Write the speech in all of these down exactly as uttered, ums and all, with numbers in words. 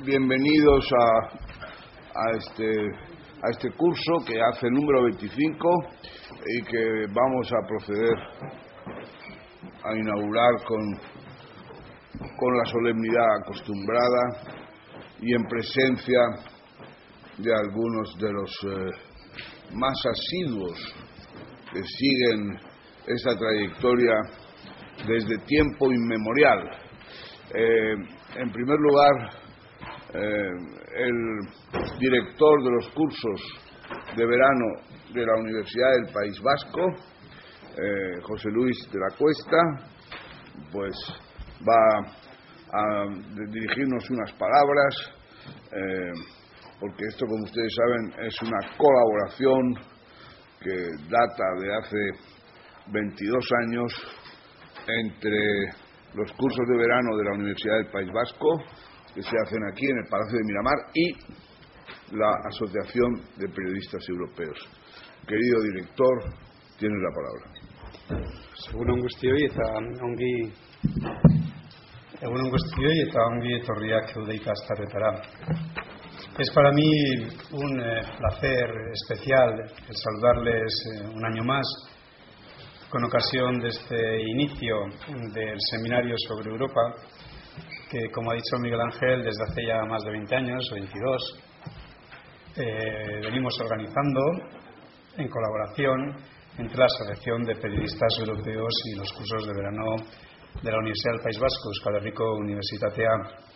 bienvenidos a, a, este, a este curso que hace el número veinticinco y que vamos a proceder a inaugurar con, con la solemnidad acostumbrada y en presencia de algunos de los eh, más asiduos que siguen esta trayectoria desde tiempo inmemorial. Eh, en primer lugar, eh, el director de los cursos de verano de la Universidad del País Vasco, eh, José Luis de la Cuesta, pues va a dirigirnos unas palabras, eh, porque esto, como ustedes saben, es una colaboración que data de hace veintidós años entre los cursos de verano de la Universidad del País Vasco, que se hacen aquí en el Palacio de Miramar, y la Asociación de Periodistas Europeos. Querido director, tienes la palabra. Egunon guztioi eta ongi Egunon guztioi eta ongi etorriak Eude ikastarretara. Es para mí un eh, placer especial el saludarles eh, un año más con ocasión de este inicio del seminario sobre Europa, que, como ha dicho Miguel Ángel, desde hace ya más de veinte años, veintidós, eh, venimos organizando en colaboración entre la Asociación de Periodistas Europeos y los cursos de verano de la Universidad del País Vasco, Euskal Herriko Unibertsitatea.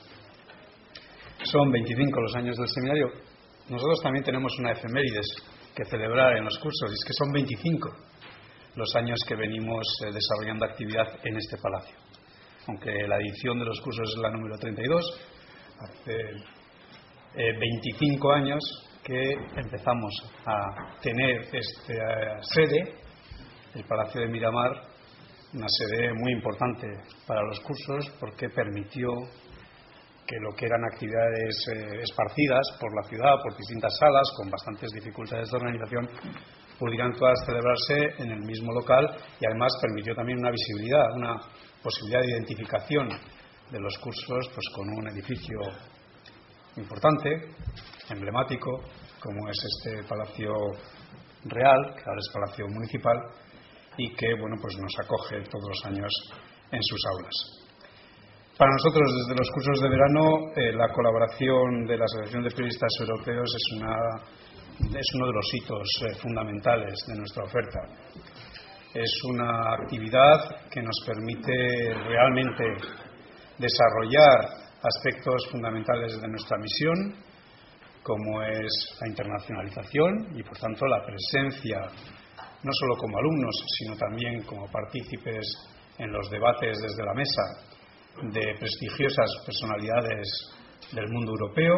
Son veinticinco los años del seminario. Nosotros también tenemos una efemérides que celebrar en los cursos, y es que son veinticinco los años que venimos eh, desarrollando actividad en este palacio. Aunque la edición de los cursos es la número treinta y dos, hace eh, veinticinco años que empezamos a tener esta sede, el Palacio de Miramar, una sede muy importante para los cursos porque permitió que lo que eran actividades eh, esparcidas por la ciudad, por distintas salas, con bastantes dificultades de organización, pudieran todas celebrarse en el mismo local, y además permitió también una visibilidad, una posibilidad de identificación de los cursos pues con un edificio importante, emblemático, como es este Palacio Real, que ahora es Palacio Municipal, y que bueno pues nos acoge todos los años en sus aulas. Para nosotros, desde los cursos de verano, eh, la colaboración de la Asociación de Periodistas Europeos es, una, es uno de los hitos eh, fundamentales de nuestra oferta. Es una actividad que nos permite realmente desarrollar aspectos fundamentales de nuestra misión, como es la internacionalización y, por tanto, la presencia, no solo como alumnos, sino también como partícipes en los debates desde la mesa de prestigiosas personalidades del mundo europeo.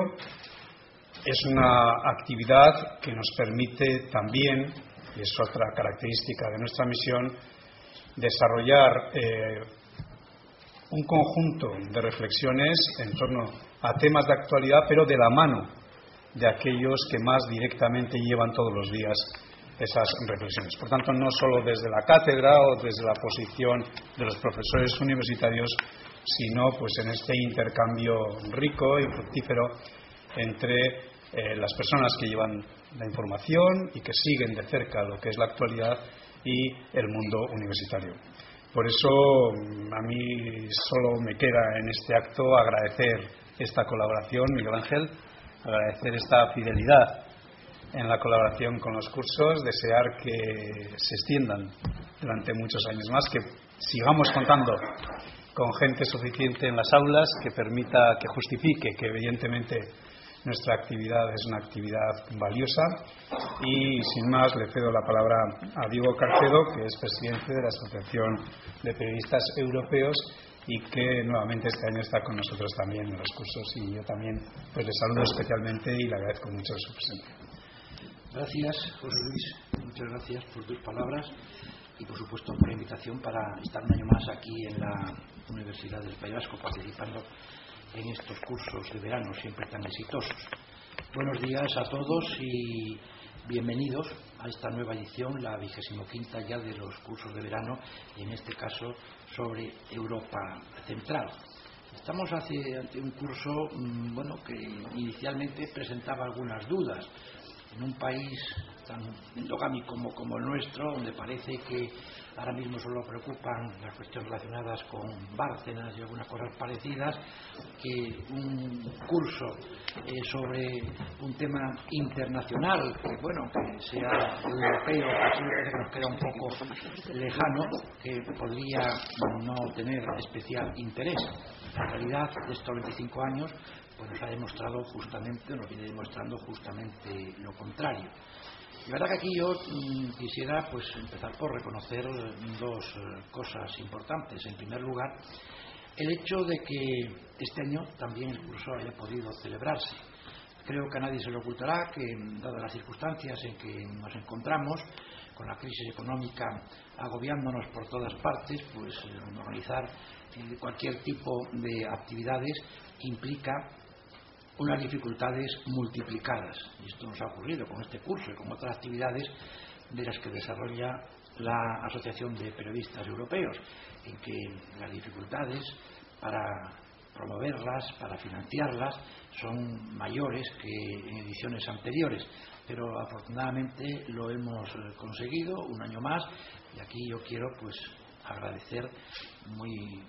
Es una actividad que nos permite también, y es otra característica de nuestra misión, desarrollar eh, un conjunto de reflexiones en torno a temas de actualidad, pero de la mano de aquellos que más directamente llevan todos los días esas reflexiones. Por tanto, no solo desde la cátedra o desde la posición de los profesores universitarios, sino pues en este intercambio rico y fructífero entre eh, las personas que llevan la información y que siguen de cerca lo que es la actualidad y el mundo universitario. Por eso a mí solo me queda en este acto agradecer esta colaboración, Miguel Ángel, agradecer esta fidelidad en la colaboración con los cursos, desear que se extiendan durante muchos años más, que sigamos contando con gente suficiente en las aulas que permita, que justifique que evidentemente nuestra actividad es una actividad valiosa. Y sin más le cedo la palabra a Diego Carcedo, que es presidente de la Asociación de Periodistas Europeos y que nuevamente este año está con nosotros también en los cursos, y yo también pues le saludo especialmente y le agradezco mucho su presencia. Gracias, José Luis, muchas gracias por tus palabras y por supuesto por la invitación para estar un año más aquí en la Universidad del País Vasco participando en estos cursos de verano siempre tan exitosos. Buenos días a todos y bienvenidos a esta nueva edición, la vigésimo quinta ya de los cursos de verano, y en este caso sobre Europa Central. Estamos hace, ante un curso mmm, bueno, que inicialmente presentaba algunas dudas. En un país tan endogámico como, como el nuestro, donde parece que ahora mismo solo preocupan las cuestiones relacionadas con Bárcenas y algunas cosas parecidas, que un curso eh, sobre un tema internacional, que bueno, que sea europeo, que siempre nos queda un poco lejano, que podría no tener especial interés. La realidad de estos veinticinco años pues nos ha demostrado justamente, nos viene demostrando justamente lo contrario. La verdad que aquí yo mmm, quisiera pues empezar por reconocer dos eh, cosas importantes. En primer lugar, el hecho de que este año también el curso haya podido celebrarse. Creo que a nadie se le ocultará que, dadas las circunstancias en que nos encontramos, con la crisis económica agobiándonos por todas partes, pues eh, organizar eh, cualquier tipo de actividades implica unas dificultades multiplicadas. Y esto nos ha ocurrido con este curso y con otras actividades de las que desarrolla la Asociación de Periodistas Europeos, en que las dificultades para promoverlas, para financiarlas, son mayores que en ediciones anteriores. Pero afortunadamente lo hemos conseguido un año más, y aquí yo quiero pues agradecer muy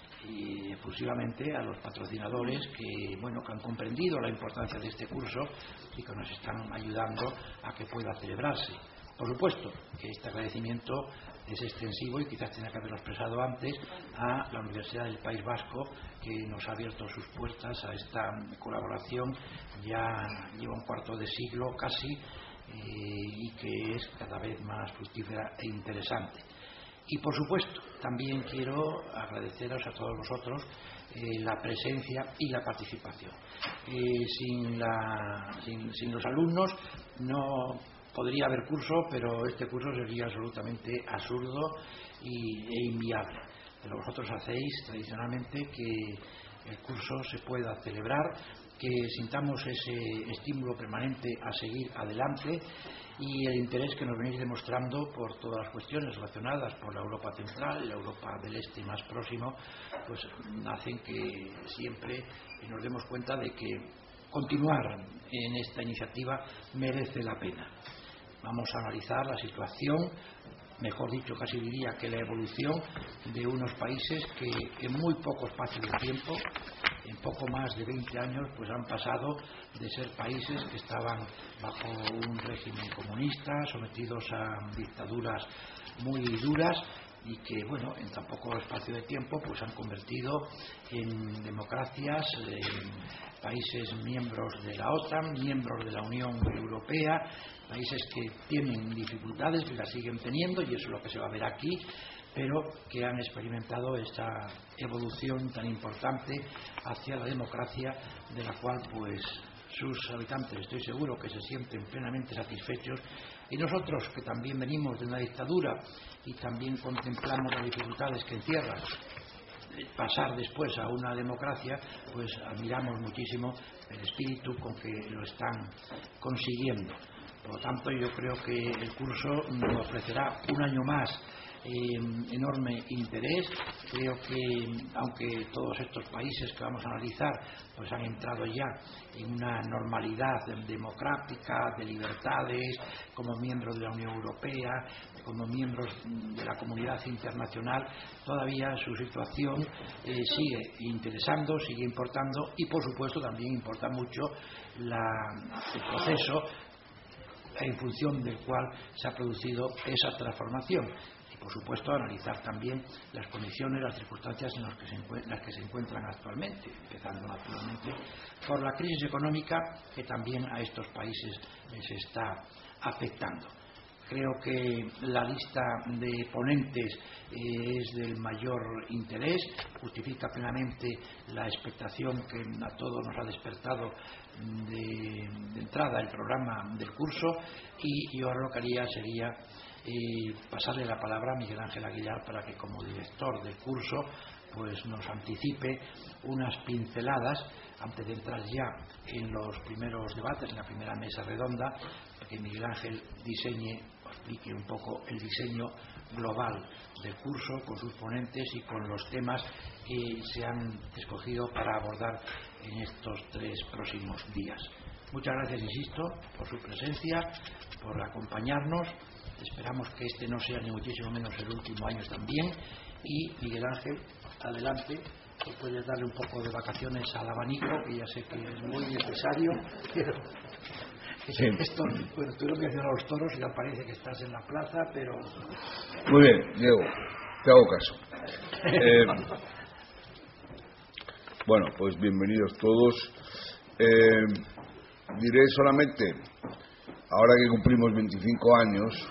y efusivamente a los patrocinadores que bueno que han comprendido la importancia de este curso y que nos están ayudando a que pueda celebrarse. Por supuesto que este agradecimiento es extensivo y quizás tenga que haberlo expresado antes a la Universidad del País Vasco, que nos ha abierto sus puertas a esta colaboración, ya lleva un cuarto de siglo casi, eh, y que es cada vez más fructífera e interesante. Y por supuesto, también quiero agradeceros a todos vosotros eh, la presencia y la participación. Eh, sin, la, sin, sin los alumnos no podría haber curso, pero este curso sería absolutamente absurdo y, e inviable. Pero vosotros hacéis tradicionalmente que el curso se pueda celebrar, que sintamos ese estímulo permanente a seguir adelante, y el interés que nos venís demostrando por todas las cuestiones relacionadas por la Europa central, la Europa del Este más próximo, pues hacen que siempre nos demos cuenta de que continuar en esta iniciativa merece la pena. Vamos a analizar la situación, mejor dicho, casi diría que la evolución de unos países que en muy poco espacio de tiempo, en poco más de veinte años, pues han pasado de ser países que estaban bajo un régimen comunista, sometidos a dictaduras muy duras, y que, bueno, en tan poco espacio de tiempo pues han convertido en democracias, en países miembros de la OTAN, miembros de la Unión Europea, países que tienen dificultades, que las siguen teniendo, y eso es lo que se va a ver aquí, pero que han experimentado esta evolución tan importante hacia la democracia, de la cual pues sus habitantes estoy seguro que se sienten plenamente satisfechos, y nosotros, que también venimos de una dictadura y también contemplamos las dificultades que encierra pasar después a una democracia, pues admiramos muchísimo el espíritu con que lo están consiguiendo. Por lo tanto, yo creo que el curso nos ofrecerá un año más eh, enorme interés. Creo que, aunque todos estos países que vamos a analizar pues han entrado ya en una normalidad democrática, de libertades, como miembros de la Unión Europea, como miembros de la comunidad internacional, todavía su situación eh, sigue interesando, sigue importando, y por supuesto también importa mucho la, el proceso en función del cual se ha producido esa transformación. Y por supuesto analizar también las condiciones, las circunstancias en las que se, encuent- las que se encuentran actualmente, empezando naturalmente por la crisis económica que también a estos países les está afectando. Creo que la lista de ponentes eh, es del mayor interés, justifica plenamente la expectación que a todos nos ha despertado de, de entrada el programa del curso, y yo ahora lo que haría sería eh, pasarle la palabra a Miguel Ángel Aguilar para que, como director del curso, pues nos anticipe unas pinceladas antes de entrar ya en los primeros debates, en la primera mesa redonda, que Miguel Ángel diseñe explique un poco el diseño global del curso con sus ponentes y con los temas que se han escogido para abordar en estos tres próximos días. Muchas gracias, insisto, por su presencia, por acompañarnos. Esperamos que este no sea ni muchísimo menos el último año también. Y Miguel Ángel, adelante, que puedes darle un poco de vacaciones al abanico, que ya sé que es muy necesario, pero sí. Esto, bueno, tú lo mencionas a los toros y ya parece que estás en la plaza, pero... Muy bien, Diego, te hago caso. Eh, bueno, pues bienvenidos todos. Eh, diré solamente, ahora que cumplimos veinticinco años,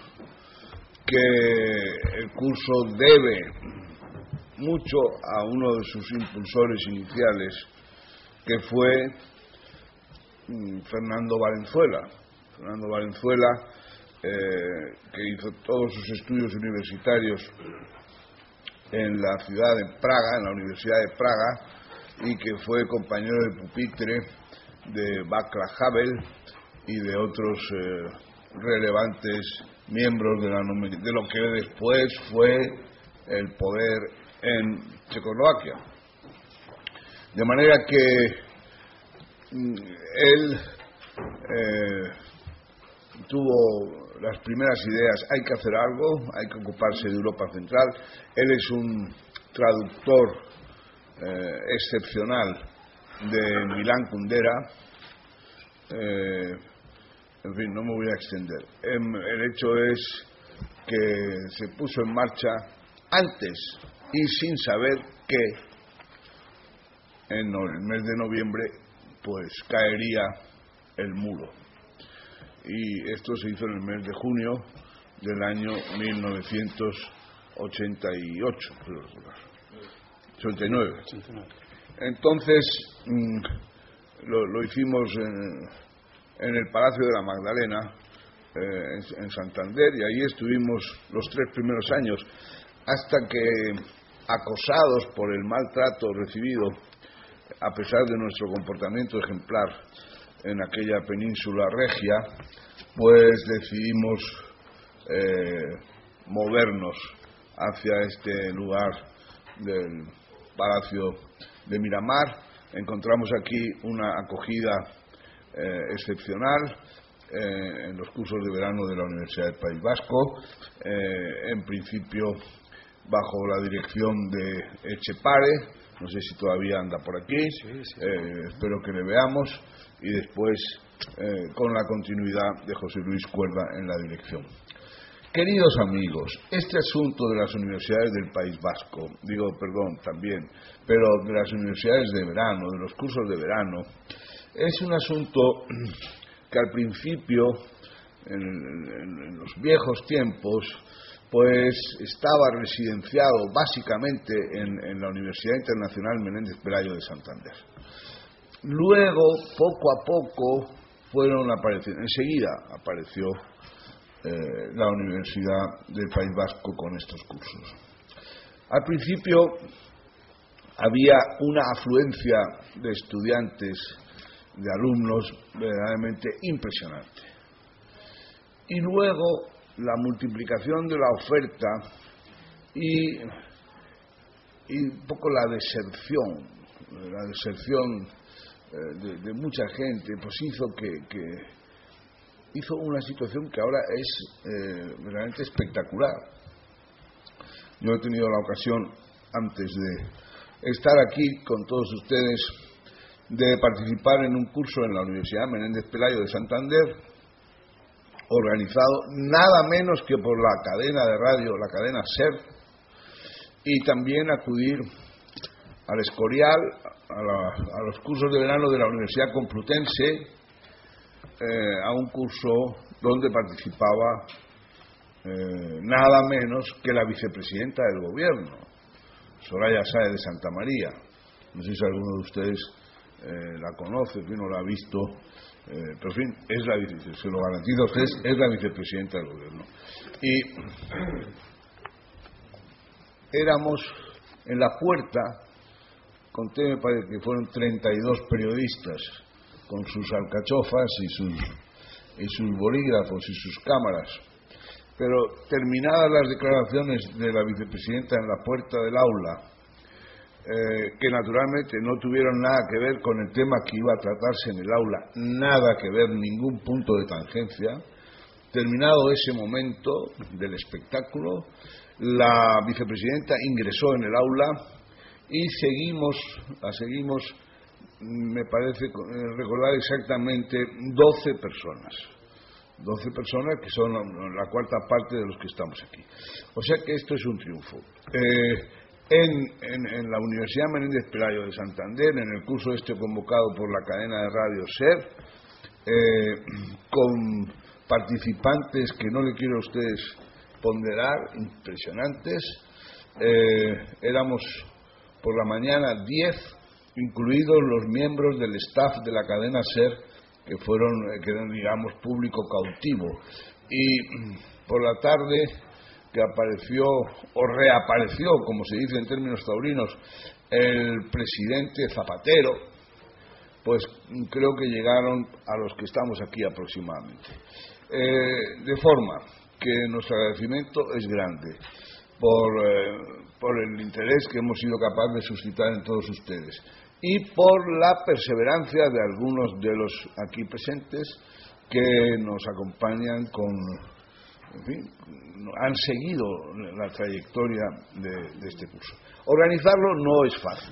que el curso debe mucho a uno de sus impulsores iniciales, que fue Fernando Valenzuela. Fernando Valenzuela, eh, que hizo todos sus estudios universitarios en la ciudad de Praga, en la Universidad de Praga, y que fue compañero de pupitre de Václav Havel y de otros eh, relevantes miembros de, la, de lo que después fue el poder en Checoslovaquia. De manera que él eh, tuvo las primeras ideas: hay que hacer algo, hay que ocuparse de Europa Central. Él es un traductor eh, excepcional de Milán Kundera. Eh, en fin, no me voy a extender. El hecho es que se puso en marcha antes y sin saber que en el mes de noviembre pues caería el muro. Y esto se hizo en el mes de junio del año mil novecientos ochenta y ocho, creo recordar. ochenta y nueve. Entonces mmm, lo, lo hicimos en, en el Palacio de la Magdalena, eh, en, en Santander, y ahí estuvimos los tres primeros años, hasta que, acosados por el maltrato recibido, a pesar de nuestro comportamiento ejemplar en aquella península regia, pues decidimos eh, movernos hacia este lugar del Palacio de Miramar. Encontramos aquí una acogida eh, excepcional eh, en los cursos de verano de la Universidad del País Vasco, eh, en principio bajo la dirección de Etxepare. No sé si todavía anda por aquí, sí, sí. Eh, espero que le veamos, y después eh, con la continuidad de José Luis Cuerda en la dirección. Queridos amigos, este asunto de las universidades del País Vasco, digo, perdón, también, pero de las universidades de verano, de los cursos de verano, es un asunto que al principio, en, en, en los viejos tiempos, pues estaba residenciado básicamente en, en la Universidad Internacional Menéndez Pelayo de Santander. Luego, poco a poco, fueron apareciendo, enseguida apareció eh, la Universidad del País Vasco con estos cursos. Al principio había una afluencia de estudiantes, de alumnos, verdaderamente impresionante. Y luego la multiplicación de la oferta y, y un poco la deserción, la deserción eh, de, de mucha gente, pues hizo que, que hizo una situación que ahora es eh, realmente espectacular. Yo he tenido la ocasión, antes de estar aquí con todos ustedes, de participar en un curso en la Universidad Menéndez Pelayo de Santander, organizado nada menos que por la cadena de radio, la cadena SER, y también acudir al Escorial, a, la, a los cursos de verano de la Universidad Complutense, eh, a un curso donde participaba eh, nada menos que la vicepresidenta del gobierno, Soraya Sáez de Santamaría. No sé si alguno de ustedes eh, la conoce, si no la ha visto. Eh, pero en fin, es la vicepresidenta, se lo garantizo a ustedes, es la vicepresidenta del gobierno. Y éramos en la puerta, conté, me parece que fueron treinta y dos periodistas con sus alcachofas y sus, y sus bolígrafos y sus cámaras. pero terminadas las declaraciones de la vicepresidenta en la puerta del aula, eh, que naturalmente no tuvieron nada que ver con el tema que iba a tratarse en el aula, nada que ver, ningún punto de tangencia, terminado ese momento del espectáculo, la vicepresidenta ingresó en el aula y seguimos, la seguimos, me parece recordar exactamente, doce personas. doce personas que son la cuarta parte de los que estamos aquí. O sea que esto es un triunfo. Eh, en, en, en la Universidad Menéndez Pelayo de Santander, en el curso este convocado por la cadena de radio SER, eh, con participantes que no le quiero a ustedes ponderar, impresionantes, eh, éramos por la mañana diez, incluidos los miembros del staff de la cadena SER, que fueron, que eran, digamos, público cautivo, y por la tarde que apareció o reapareció, como se dice en términos taurinos, el presidente Zapatero, pues creo que llegaron a los que estamos aquí aproximadamente. Eh, de forma que nuestro agradecimiento es grande por, eh, por el interés que hemos sido capaces de suscitar en todos ustedes y por la perseverancia de algunos de los aquí presentes que nos acompañan con, en fin, han seguido la trayectoria de, de este curso. Organizarlo no es fácil.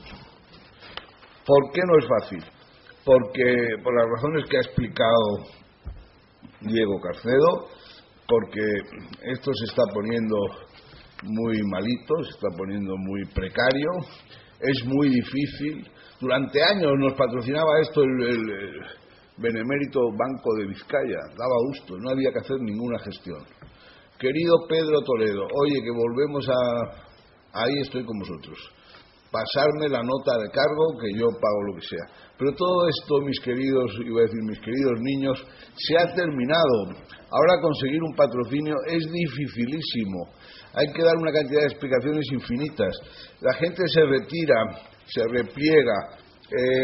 ¿Por qué no es fácil? Porque, por las razones que ha explicado Diego Carcedo, porque esto se está poniendo muy malito, se está poniendo muy precario, es muy difícil. Durante años nos patrocinaba esto el, el, el benemérito Banco de Vizcaya, daba gusto, no había que hacer ninguna gestión. Querido Pedro Toledo, oye, que volvemos a... ahí estoy con vosotros. Pasarme la nota de cargo, que yo pago lo que sea. Pero todo esto, mis queridos, iba a decir mis queridos niños, se ha terminado. Ahora conseguir un patrocinio es dificilísimo. Hay que dar una cantidad de explicaciones infinitas. La gente se retira, se repliega, eh,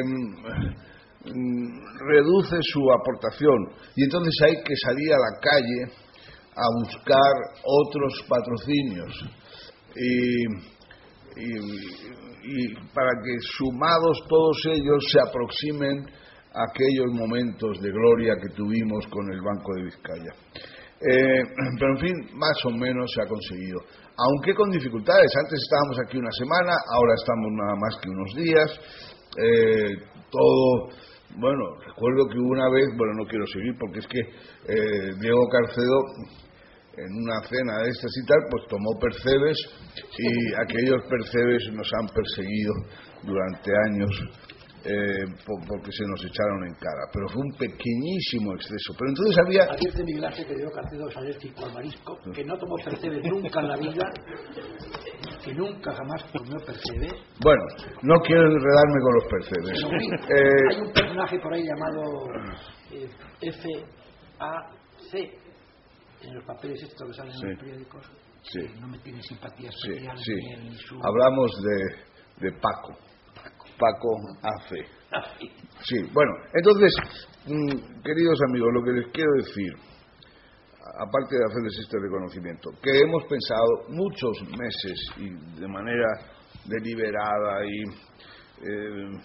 reduce su aportación y entonces hay que salir a la calle a buscar otros patrocinios. Y... Y, y para que sumados todos ellos se aproximen a aquellos momentos de gloria que tuvimos con el Banco de Vizcaya. Eh, pero en fin, más o menos se ha conseguido, aunque con dificultades. Antes estábamos aquí una semana, ahora estamos nada más que unos días. Eh, todo, bueno, recuerdo que una vez, bueno, no quiero seguir porque es que eh, Diego Carcedo, en una cena de estas y tal, pues tomó percebes y aquellos percebes nos han perseguido durante años eh, por, porque se nos echaron en cara. Pero fue un pequeñísimo exceso. Pero entonces había... Advierte mi clase que Diego Carcedo es alérgico al marisco, que no tomó percebes nunca en la vida, que nunca jamás comió percebes. Bueno, no quiero enredarme con los percebes. Pero, sí, eh... hay un personaje por ahí llamado eh, F A C en los papeles estos que salen sí. en los periódicos, sí. no me tiene simpatía especial. Sí, sí. Ni su... Hablamos de, de Paco, Paco, Paco A C. Sí, bueno, entonces, mmm, queridos amigos, lo que les quiero decir, aparte de hacerles este reconocimiento, que hemos pensado muchos meses y de manera deliberada y eh,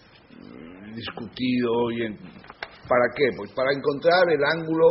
discutido, y en, ¿para qué? Pues para encontrar el ángulo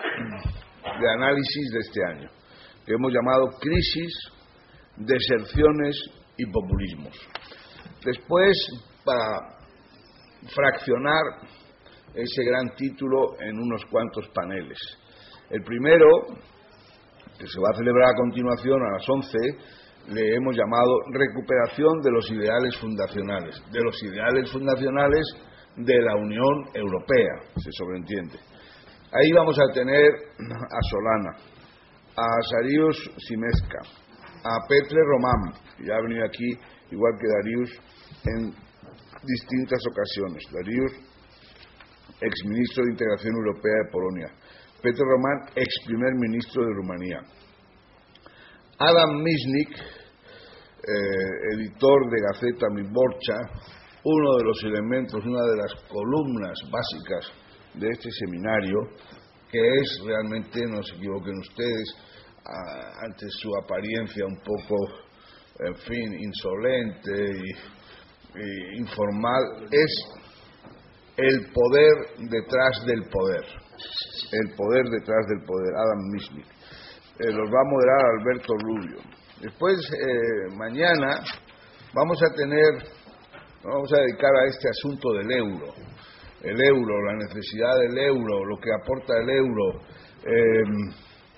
de análisis de este año, que hemos llamado crisis, deserciones y populismos. Después, para fraccionar ese gran título en unos cuantos paneles. El primero, que se va a celebrar a continuación a las once, le hemos llamado recuperación de los ideales fundacionales, de los ideales fundacionales de la Unión Europea, se sobreentiende. Ahí vamos a tener a Solana, a Sarius Simesca, a Petre Román, que ya ha venido aquí, igual que Darius, en distintas ocasiones. Darius, exministro de Integración Europea de Polonia. Petre Román, ex primer ministro de Rumanía. Adam Michnik, eh, editor de Gaceta Wyborcza, uno de los elementos, una de las columnas básicas de este seminario, que es realmente, no se equivoquen ustedes, a, ante su apariencia un poco, en fin, insolente y, y informal, es el poder detrás del poder. El poder detrás del poder, Adam Michnik. Eh, los va a moderar Alberto Rubio. Después, eh, mañana, vamos a tener, vamos a dedicar a este asunto del euro. El euro, la necesidad del euro, lo que aporta el euro, eh,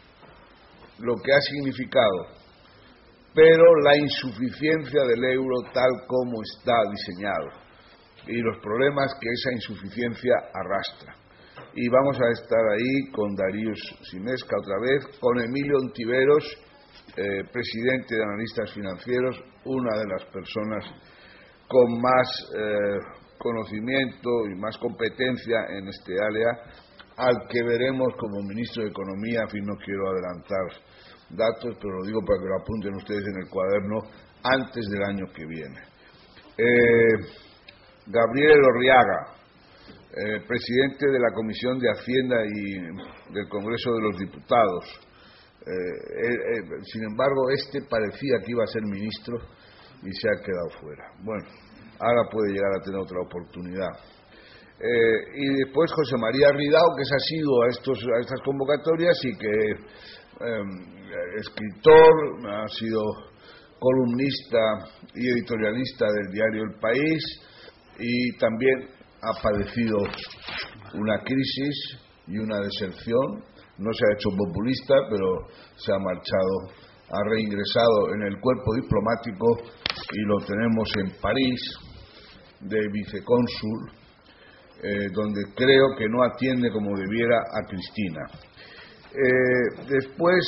lo que ha significado, pero la insuficiencia del euro tal como está diseñado y los problemas que esa insuficiencia arrastra. Y vamos a estar ahí con Darius Sinesca otra vez, con Emilio Ontiveros, eh, presidente de Analistas Financieros, una de las personas con más eh, conocimiento y más competencia en este área, al que veremos como ministro de Economía. En fin, no quiero adelantar datos, pero lo digo para que lo apunten ustedes en el cuaderno antes del año que viene. Eh, Gabriel Orriaga, eh, presidente de la Comisión de Hacienda y del Congreso de los Diputados. Eh, eh, eh, sin embargo, este parecía que iba a ser ministro y se ha quedado fuera. Bueno, ahora puede llegar a tener otra oportunidad. Eh, y después José María Ridao, que se ha sido a, estos, a estas convocatorias y que eh, escritor, ha sido columnista y editorialista del diario El País, y también ha padecido una crisis y una deserción. No se ha hecho populista, pero se ha marchado, ha reingresado en el cuerpo diplomático y lo tenemos en París de vicecónsul, eh, donde creo que no atiende como debiera a Cristina. Eh, después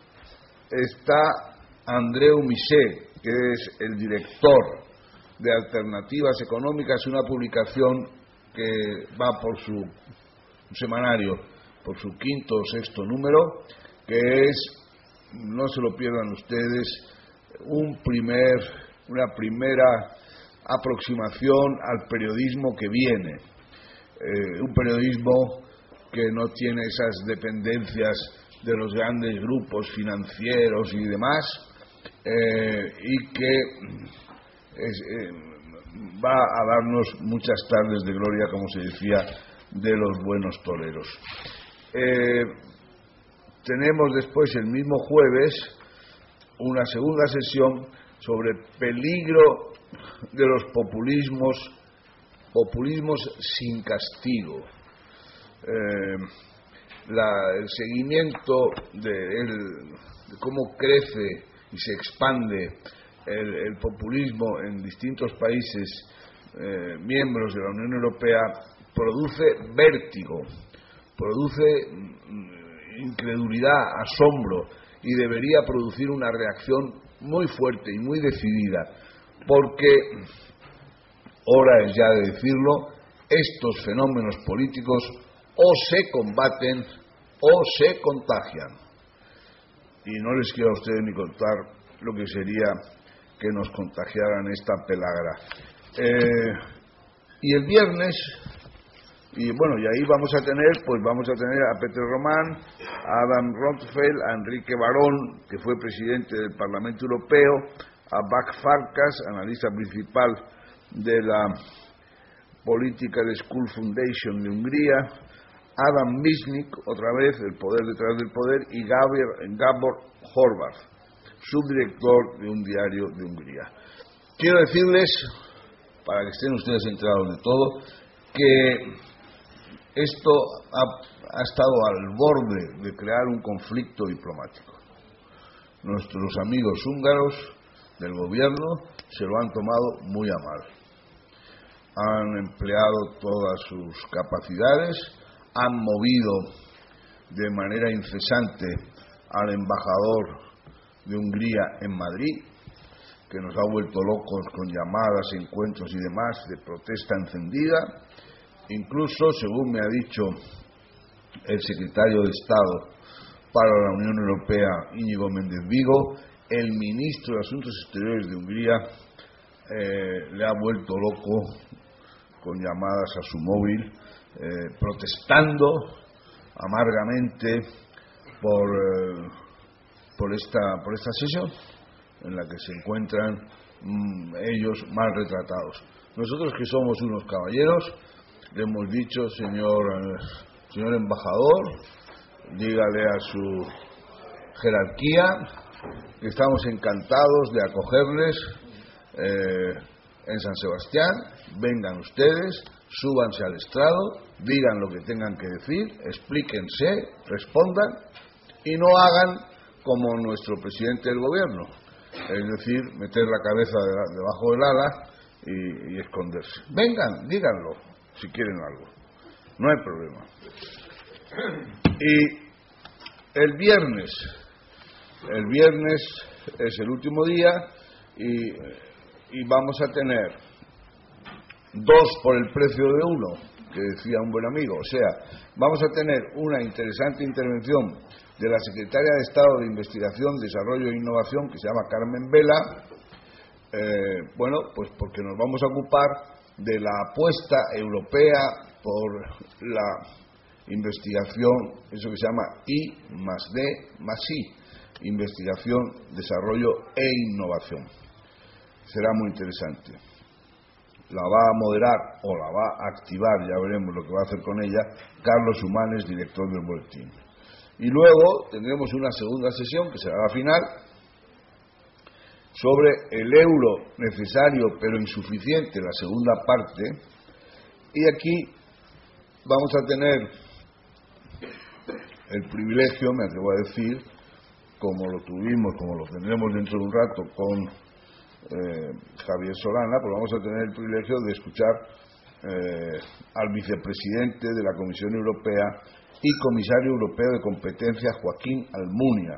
está Andreu Misé, que es el director de Alternativas Económicas, una publicación que va por su un semanario, por su quinto o sexto número, que es, no se lo pierdan ustedes, un primer, una primera aproximación al periodismo que viene, eh, un periodismo que no tiene esas dependencias de los grandes grupos financieros y demás, eh, y que es, eh, va a darnos muchas tardes de gloria, como se decía, de los buenos toreros. Eh, tenemos después, el mismo jueves, una segunda sesión sobre peligro de los populismos, populismos sin castigo. Eh, la, el seguimiento de, el, de cómo crece y se expande el, el populismo en distintos países eh, miembros de la Unión Europea produce vértigo, produce incredulidad, asombro, y debería producir una reacción muy fuerte y muy decidida, porque, hora es ya de decirlo, estos fenómenos políticos o se combaten o se contagian. Y no les quiero a ustedes ni contar lo que sería que nos contagiaran esta pelagra. Eh, y el viernes, y bueno, y ahí vamos a tener, pues vamos a tener a Peter Román, a Adam Rothfeld, a Enrique Barón, que fue presidente del Parlamento Europeo, a Bak Farkas, analista principal de la Political School Foundation de Hungría, Adam Michnik, otra vez, El poder detrás del poder, y Gabor, Gabor Horváth, subdirector de un diario de Hungría. Quiero decirles, para que estén ustedes enterados de todo, que esto ha, ha estado al borde de crear un conflicto diplomático. Nuestros amigos húngaros del gobierno se lo han tomado muy a mal. Han empleado todas sus capacidades, han movido de manera incesante al embajador de Hungría en Madrid, que nos ha vuelto locos con llamadas, encuentros y demás de protesta encendida. Incluso, según me ha dicho el secretario de Estado para la Unión Europea, Íñigo Méndez Vigo, el ministro de Asuntos Exteriores de Hungría eh, le ha vuelto loco con llamadas a su móvil, eh, protestando amargamente por eh, por esta, por esta sesión en la que se encuentran mmm, ellos mal retratados. Nosotros, que somos unos caballeros, le hemos dicho, señor, eh, señor embajador, dígale a su jerarquía que estamos encantados de acogerles eh, en San Sebastián. Vengan ustedes, súbanse al estrado, digan lo que tengan que decir, explíquense, respondan y no hagan como nuestro presidente del gobierno, es decir, meter la cabeza de la, debajo del ala y, y esconderse. Vengan, díganlo si quieren algo, no hay problema. Y el viernes el viernes es el último día y, y vamos a tener dos por el precio de uno, que decía un buen amigo. O sea, vamos a tener una interesante intervención de la secretaria de Estado de Investigación, Desarrollo e Innovación, que se llama Carmen Vela, eh, bueno, pues porque nos vamos a ocupar de la apuesta europea por la investigación, eso que se llama I más D más I, investigación, desarrollo e innovación. Será muy interesante. La va a moderar o la va a activar, ya veremos lo que va a hacer con ella, Carlos Humanes, director del boletín. Y luego tendremos una segunda sesión, que será la final, sobre el euro necesario pero insuficiente, la segunda parte. Y aquí vamos a tener el privilegio, me atrevo a decir, como lo tuvimos, como lo tendremos dentro de un rato con eh, Javier Solana, pues vamos a tener el privilegio de escuchar eh, al vicepresidente de la Comisión Europea y comisario europeo de competencia, Joaquín Almunia.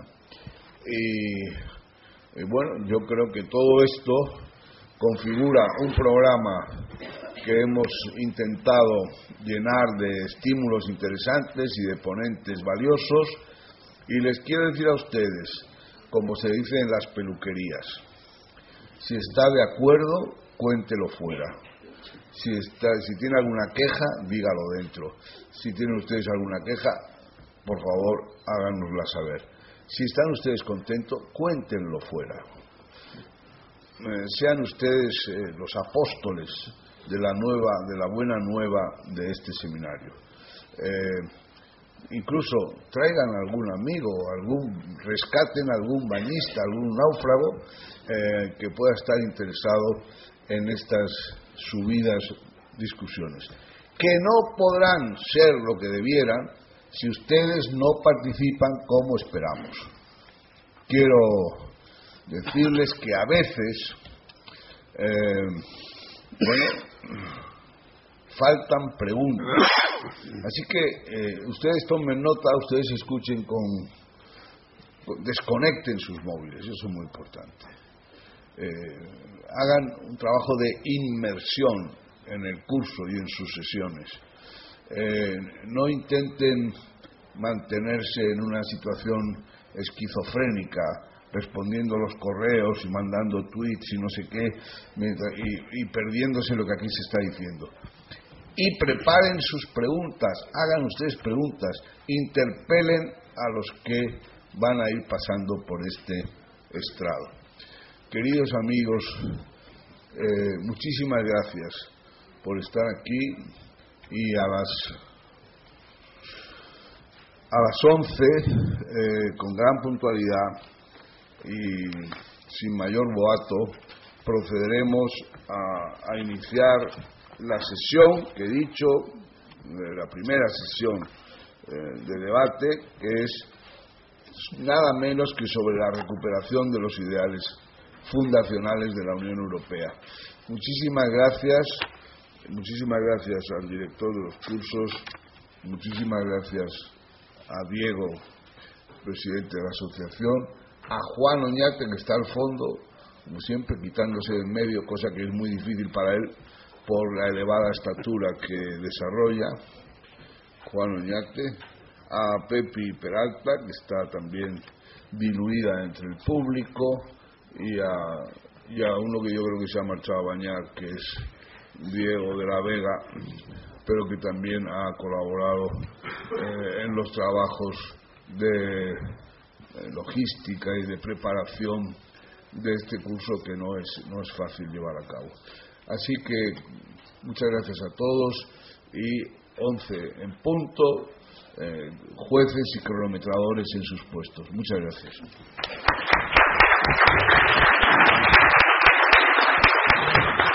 Y, y bueno, yo creo que todo esto configura un programa que hemos intentado llenar de estímulos interesantes y de ponentes valiosos. Y les quiero decir a ustedes, como se dice en las peluquerías, si está de acuerdo, cuéntelo fuera. Si, está, si tiene alguna queja, dígalo dentro. Si tienen ustedes alguna queja, por favor, háganosla saber. Si están ustedes contentos, cuéntenlo fuera. Eh, sean ustedes eh, los apóstoles de la nueva, de la buena nueva de este seminario. Eh, incluso traigan algún amigo, algún rescaten algún bañista, algún náufrago eh, que pueda estar interesado en estas subidas discusiones, que no podrán ser lo que debieran si ustedes no participan como esperamos. Quiero decirles que a veces eh, bueno, faltan preguntas. Así que eh, ustedes tomen nota, ustedes escuchen con, con... desconecten sus móviles, eso es muy importante. Eh, hagan un trabajo de inmersión en el curso y en sus sesiones. Eh, no intenten mantenerse en una situación esquizofrénica, respondiendo los correos y mandando tweets y no sé qué, mientras, y, y perdiéndose lo que aquí se está diciendo. Y preparen sus preguntas, hagan ustedes preguntas, interpelen a los que van a ir pasando por este estrado. Queridos amigos, eh, muchísimas gracias por estar aquí, y a las a las once, eh, con gran puntualidad y sin mayor boato, procederemos a, a iniciar la sesión que he dicho, la primera sesión eh, de debate, que es nada menos que sobre la recuperación de los ideales fundacionales de la Unión Europea. Muchísimas gracias, muchísimas gracias al director de los cursos, muchísimas gracias a Diego, presidente de la asociación, a Juan Oñate, que está al fondo, como siempre, quitándose de en medio, cosa que es muy difícil para él por la elevada estatura que desarrolla, Juan Oñate, a Pepi Peralta, que está también diluida entre el público, y a, y a uno que yo creo que se ha marchado a bañar, que es Diego de la Vega, pero que también ha colaborado eh, en los trabajos de, eh, logística y de preparación de este curso que no es, no es fácil llevar a cabo. Así que muchas gracias a todos y once en punto, eh, jueces y cronometradores en sus puestos. Muchas gracias.